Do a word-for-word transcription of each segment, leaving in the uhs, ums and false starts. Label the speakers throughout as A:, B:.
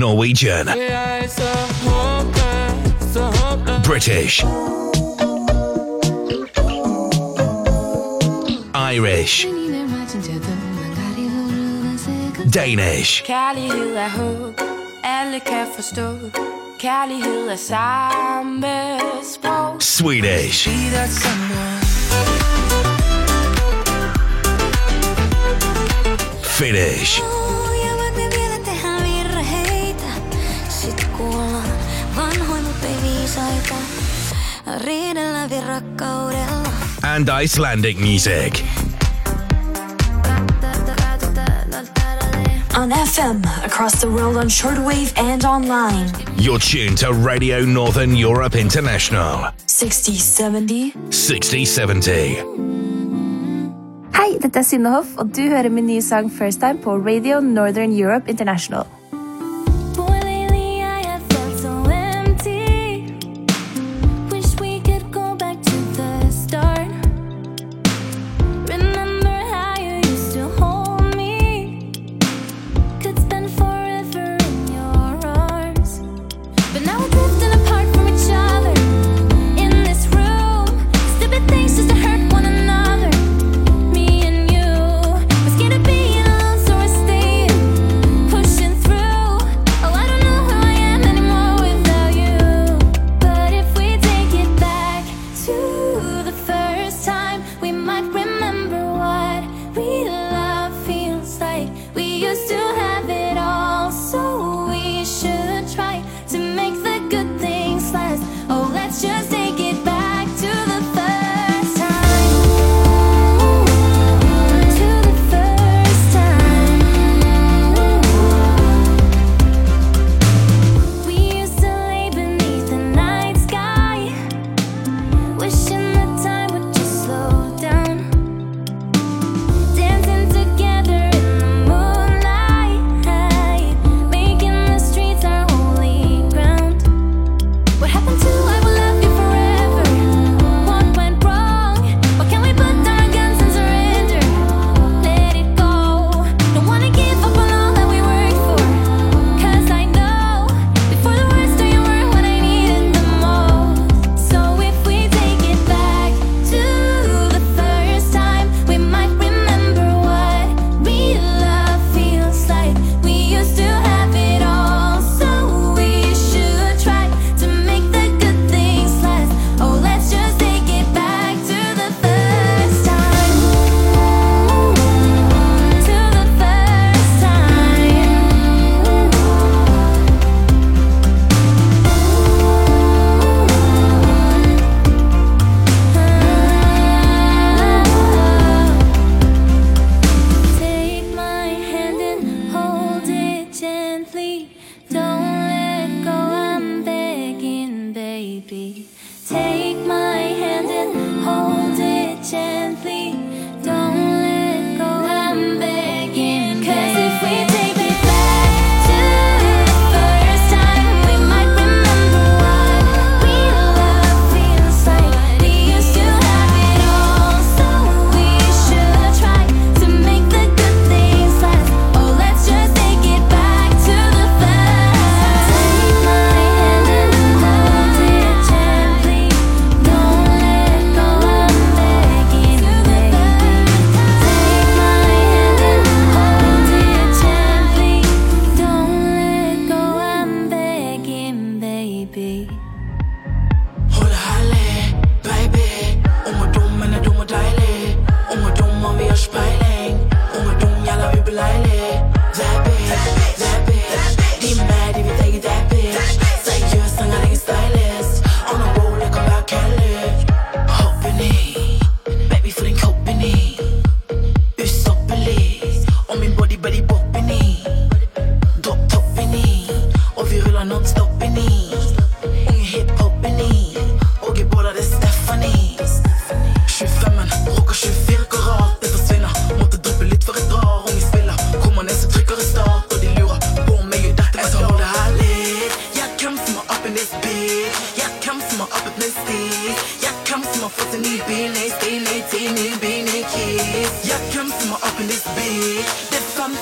A: Norwegian, British, Irish, Danish,
B: Kærlighed er håb, alle kan forstå. Kærlighed er samme sprog.
A: Swedish, Finnish, and Icelandic music.
C: On F M, across the world on shortwave and online.
A: You're tuned to Radio Northern Europe International.
C: sixty seventy.
A: sixty seventy.
D: Hei, dette er Synne Hoff, og du hører min nye sang First Time på Radio Northern Europe International.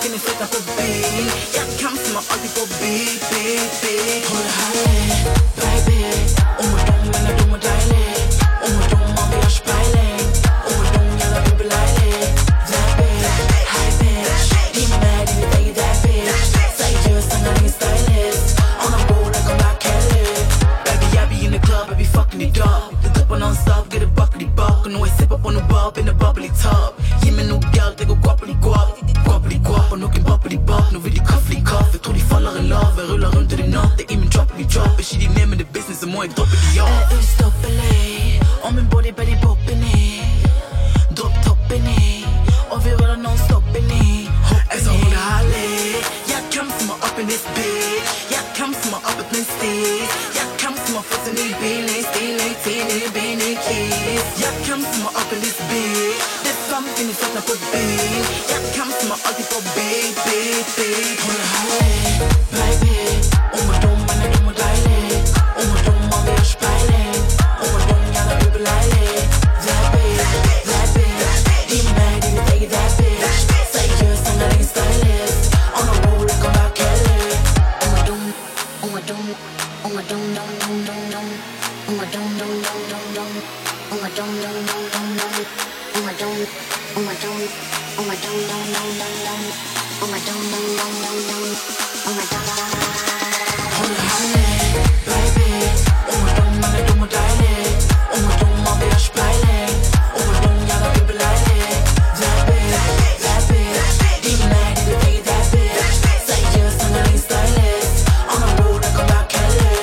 E: fucking är feta på bil. Jag kan som alltid på bil, bil, bil. Håller härligt, baby. Om och dom, men är dom och dejlig. Om och dom, man vill ha spejling. Om och dom, jävla dubbelejlig. That bitch, hi bitch. Din med din väg, that bitch. Seriös, han är ingen stylist. On a roll like I'm not Kelly. Baby, I be in the club, I be fucking it up. The cup on non-stop, get a buckety buck. And always sip up on the bub in the bubbly tub. Ge mig nog galt, det går guappity guap. Guappity guap, och nog en bubbly buck. Nu vill de cuffly cuff, jag tror de faller i love. Jag rullar runt i din natt, det är min droppity drop. Jag shit i ner med det business, så må jag droppa det jag. Är ustoppelig, om min body bäddar boppen i. Dropp toppen i, och vi rullar non-stop in i. Alltså hon är härlig, jag kan som har upp in this bitch. Jag kan som har upp ett stig. Jag kan som har fått en ny bil, en stil, en till, en bil, en kiss. Jag kan som har upp in this bitch. Det är something i fötterna på bil. Jag kan som har alltid på bil, bil, bil. Hon är härlig, baby. Om och dom, men är dom och dejlig. Om och dom, man vill ha spejling. Om och dom, jävla dubbelejlig. That bitch, that bitch. Din med din väg, that bitch. Seriös, han är ingen stylist. On a roll like I'm not Kelly. Om och dom, om och dom, om och dom, dom, dom, dom, dom. Om och dom, dom, dom, dom, dom. Om och dom, dom, dom, dom, dom. Om och dom, om och dom, om och dom, dom, dom, dom, dom. Om och dom, dom, dom, dom, dom. Om och dom, dom. Hon är härlig, baby. Om och dom, men är dom och dejlig. Om och dom, man vill ha spejling. Om och dom, jävla dubbelejlig. That bitch, that bitch. Din med din väg, that bitch. Seriös, han är ingen stylist. On a roll like I'm not Kelly.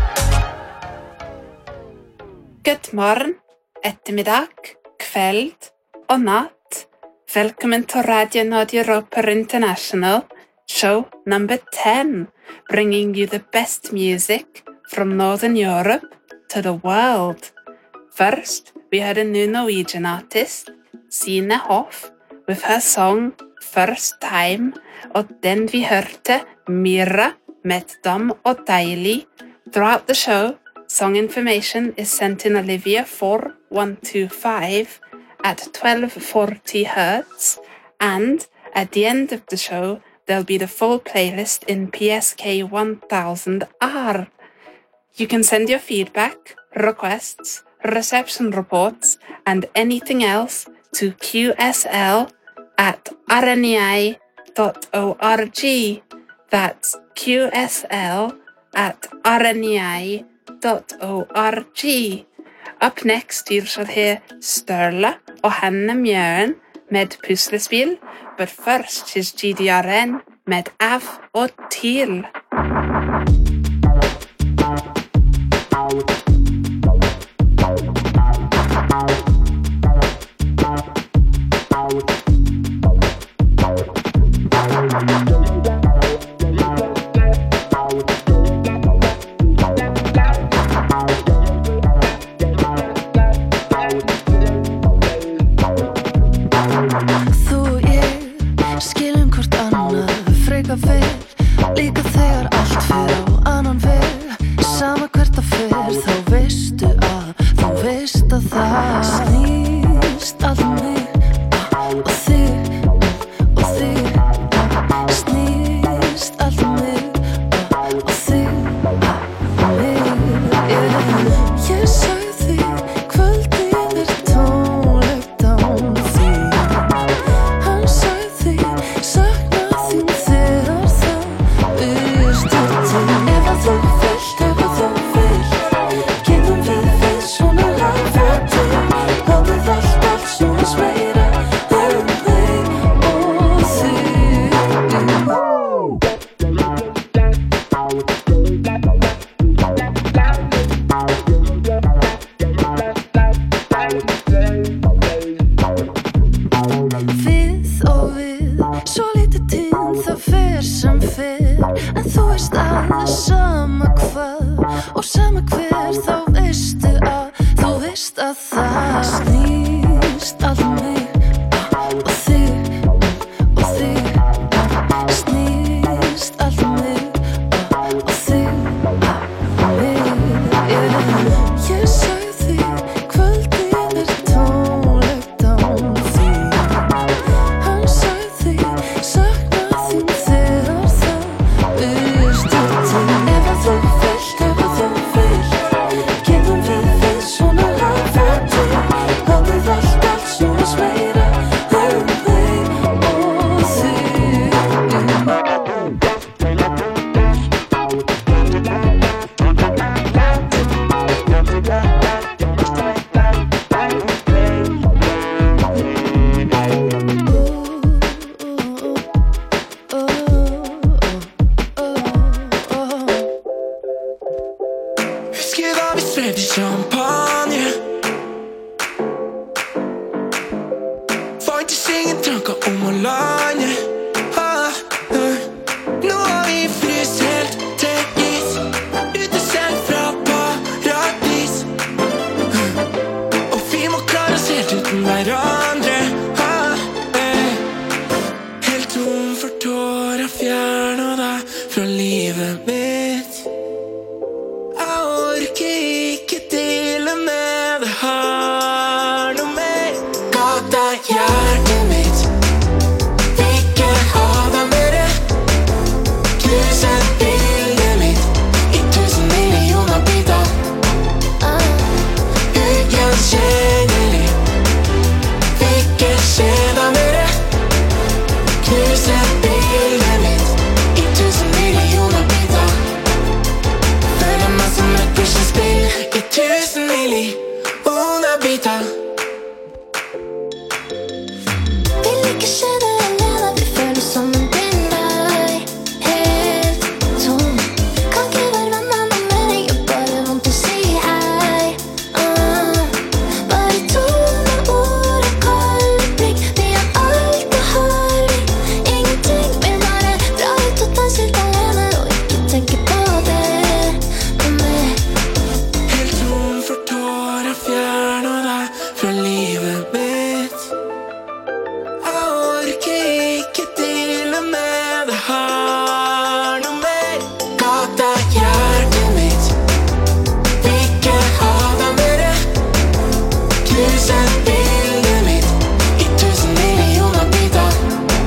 F: God morgen, ettermiddag, kveld og natt. Velkommen til Radio Northern Europe International, show number ten, bringing you the best music from Northern Europe to the world. First, we had a new Norwegian artist, Sine Hoff, with her song First Time, og den vi hørte, Mira, med Dom og Deilig. Throughout the show, song information is sent in Olivia four one two five at twelve forty hertz, and at the end of the show, there'll be the full playlist in P S K one thousand R. You can send your feedback, requests, reception reports, and anything else to Q S L at r n e i dot org. That's Q S L at r n e i dot org. Up next, you shall hear Sturla og Hanne Mjøen med Puslespill, but first is G D R N med Av og Til.
G: Líka þegar allt fer á annan veg. Sama hvert það fer, þá veistu að Þú veist að það snýst allt um mig og þig og þig. Snýst allt um mig og þig og mig. Ég sagði því kvöldið er tónlegt án þín. Hann sagði því sakna þín þegar það virðist til. Ef að þú vilt, ef að þú vilt, getum við við svona af og til. Hafið allt, allt svona meira um mig og þig. Við og við, svo lítið tíð, það fer sem fer. En þú veist að sama hvað og sama hver, þá veistu að þú veist að það snýst allt um mig og þig og þig. Snýst allt um mig og þig og mig. Ég sagði því kvöldið er tónlegt án þín. Hann sagði því sakna
E: champagne. Får ikke synge tanker om å lande. ah, ah. Nå har vi fryst helt til is, ute selv fra paradis. Og vi må klare oss helt uten hverandre. ah, eh. Helt tom for tårer, fjerna deg fra livet mitt. Jeg orker ikke dele med det her noe mer. Ga deg hjertet mitt, vil ikke ha deg mer. Knuser bildet mitt i tusen millioner biter. Ugjenkjennelig, vil ikke se deg mer. Knuser bildet mitt i tusen millioner biter. Føler meg som et puslespill i tusen millioner biter.
G: Vil ikke se deg alene, vi føler som en blind vei. Helt tom. Kan ikke være venner med meg, det gjør bare vondt å si hei. Ah, bare tomme ord og kalde blikk. Vi har alt, det har vi. Ingenting, vil bare dra ut og ta helt alene og ikke tenke på det. På meg.
E: Helt tom for tårer, fjerna deg fra livet mitt. Jeg orker ikke dele med det her noe mer. Ga deg hjertet mitt, vil ikke ha deg mer. Knuser bildet mitt i tusen millioner biter.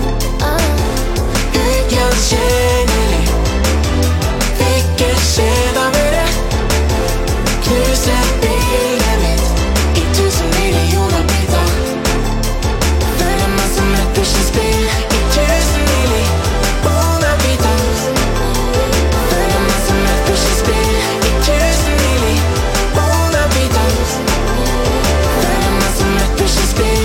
E: Ugjenkjennelig, vil ikke se deg mer. Knuser bildet mitt i tusen millioner biter. Føler meg som et puslespill i tusen millioner biter. Føler meg som et puslespill i tusen millioner biter. Føler meg som et puslespill.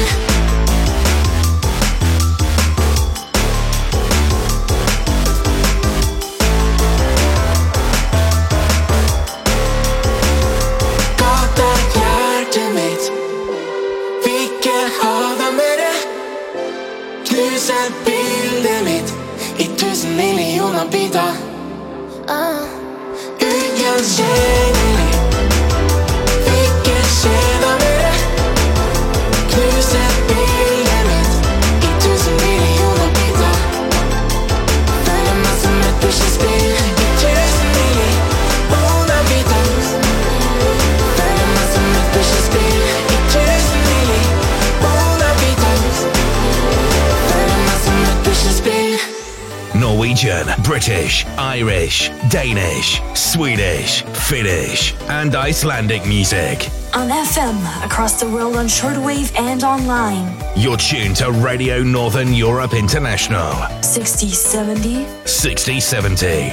E: Ga deg hjertet mitt, vil ikke ha deg mer. Knuser bildet mitt i tusen millioner biter.
G: Ah,
E: Ugjenkjennelig, vil ikke se deg mer. Knuser bildet mitt i tusen millioner biter. Føler meg som et puslespill i tusen millioner biter. Føler meg som et puslespill i tusen millioner biter. Føler meg som et puslespill.
A: Norwegian, British, Irish, Danish, Swedish, Finnish, and Icelandic music.
C: On F M, across the world on shortwave and online.
A: You're tuned to Radio Northern Europe International.
C: sixty seventy.
A: sixty seventy.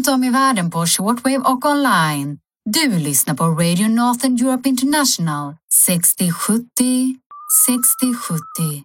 H: runt om i världen på shortwave och online. Du lyssnar på Radio Northern Europe International sextio sjuttio sextio sjuttio.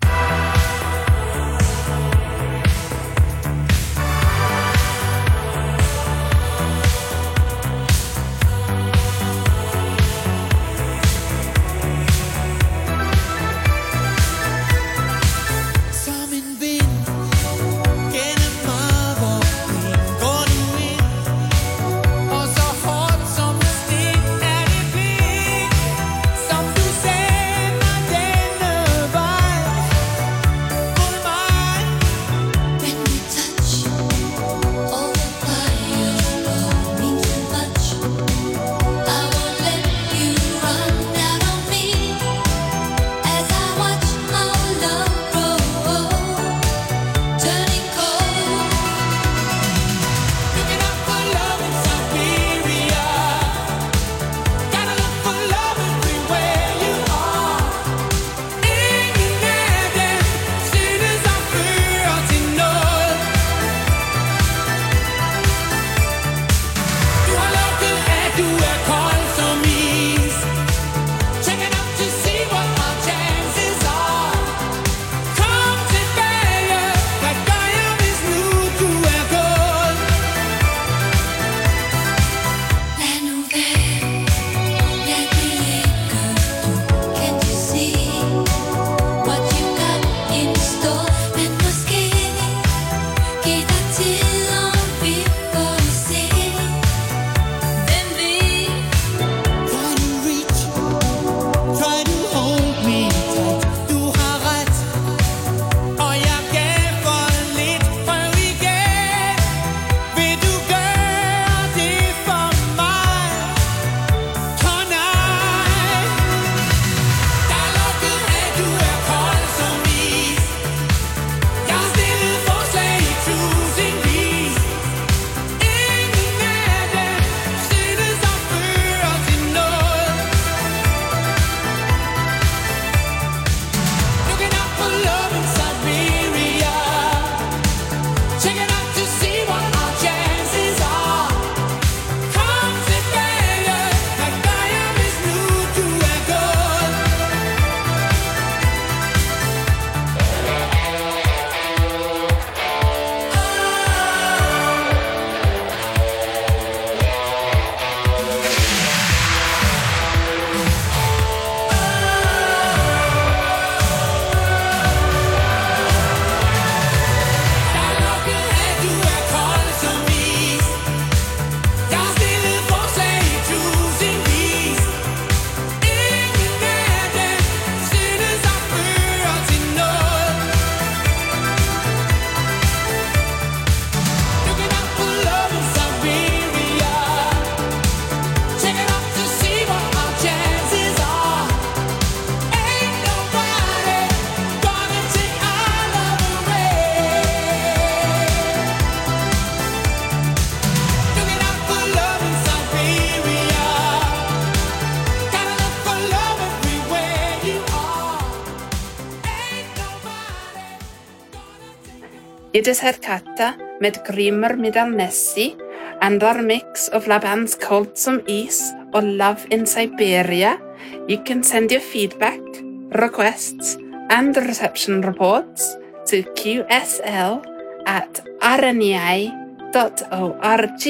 F: It is Herkata med Grymer Midal Nessie and our mix of La Band's Cold Some Ease or Love in Siberia. You can send your feedback, requests and reception reports to Q S L at r n e i dot org.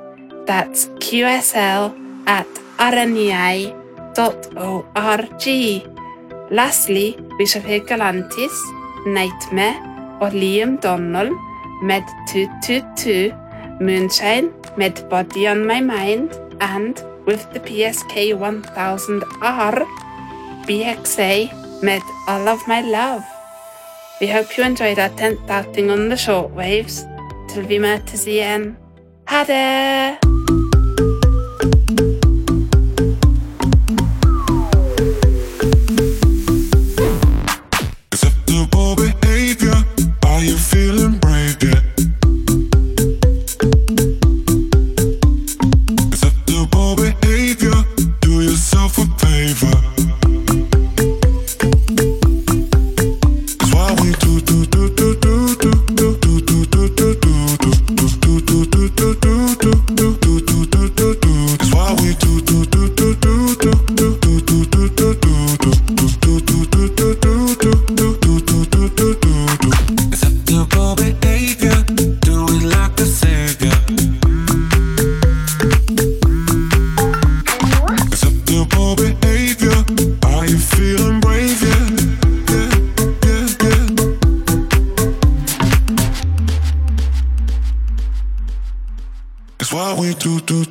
F: That's Q S L at r n e i dot org. Lastly, vi ska få Galantis, Nightmare og Liam Donald med two two two, Moonshine med Body on My Mind, and with the P S K one thousand R, B X A med All of My Love. We hope you enjoyed our tenth outing on the shortwaves. Till vi möts igen. Ha det!
I: Acceptable behavior. Are you feeling brave yet? Acceptable behavior. Do yourself a favor. That's why we do do do do do do do do do do do do do do do do do do.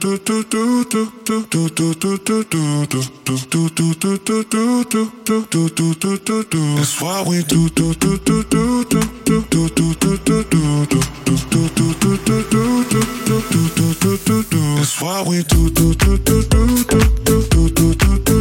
I: That's why we do do do do do do do do do do do do. That's why we do do do do do do do do do do do.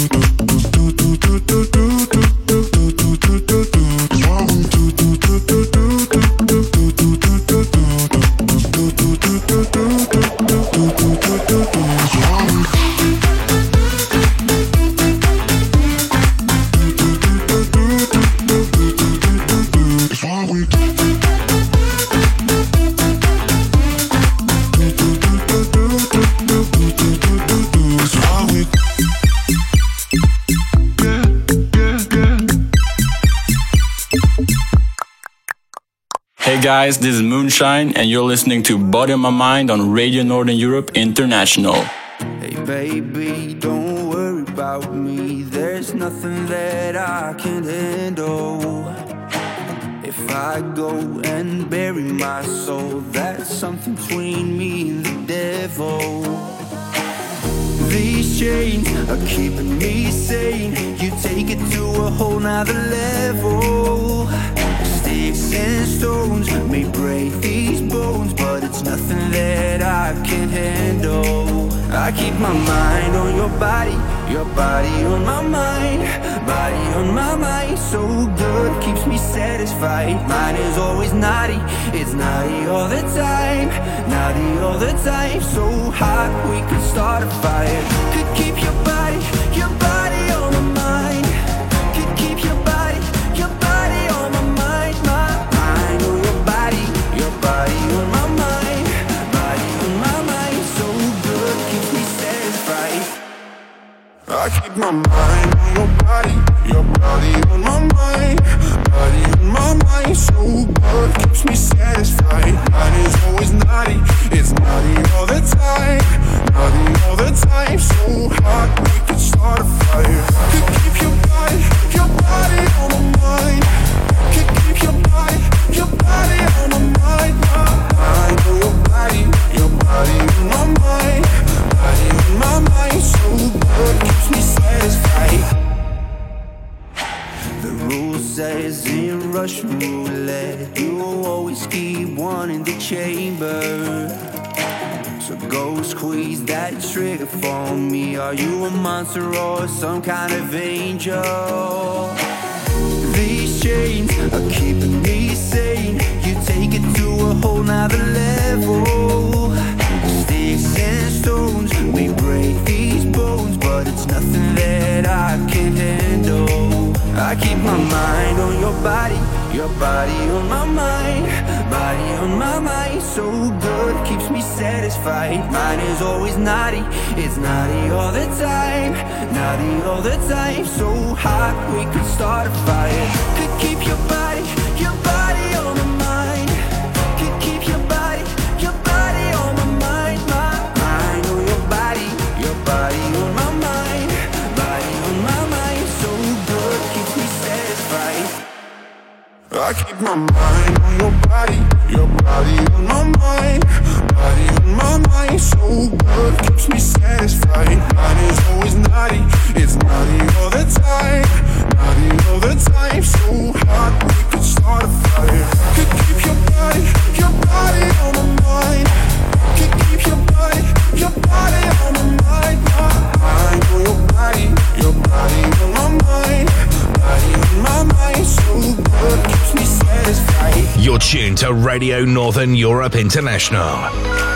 J: Hey guys, this is Moonshine and you're listening to Body on My Mind on Radio Northern Europe International.
K: Hey baby, don't worry about me. There's nothing that I can't handle. If I go and bury my soul, that's something between me and the devil. These chains are keeping me sane. You take it to a whole nother level. Sticks and stones may break these bones, but it's nothing that I can't handle. I keep my mind on your body, your body on my mind, body on my mind. So good, keeps me satisfied. Mine is always naughty, it's naughty all the time, naughty all the time. So hot, we could start a fire. Could keep your body, your body on my mind. Could keep your body, your body on my mind, my mind on your body, your body on my mind, body on my mind. So good, keeps me satisfied.
I: I keep my mind on your body, your body on my mind, body on my mind. So good, keeps me satisfied. Mine is always naughty, it's naughty all the time, naughty all the time. So hot, we could start a fire. Could keep your body, your body on my mind. Could keep your body, your body on my mind, my mind on your body, your body on my mind, body on my mind. So good, keeps me satisfied.
K: The rule says in Russian roulette, you will always keep one in the chamber. So go squeeze that trigger for me. Are you a monster or some kind of angel? These chains are keeping me sane. You take it to a whole nother level. Sticks and stones may break these bones, but it's nothing that I can't handle. I keep my mind on your body, your body on my mind, body on my mind. So good, keeps me satisfied. Mine is always naughty, it's naughty all the time, naughty all the time. So hot, we could start a fire. Could keep your body, your body on my mind. Could keep your body, your body on my mind, my mind on your body, your body on my mind, body on my mind. So good, keeps me satisfied.
I: I keep my mind on your body, your body on my mind, body on my mind. So good, keeps me satisfied. Mine is always naughty, it's naughty all the time, naughty all the time. So hot, we could start a fire. Could keep your body, your body on my mind. Could keep your body, your body on my mind, my mind on your body, your body on my mind, body on my mind. So good, keeps me satisfied.
A: You're tuned to Radio Northern Europe International.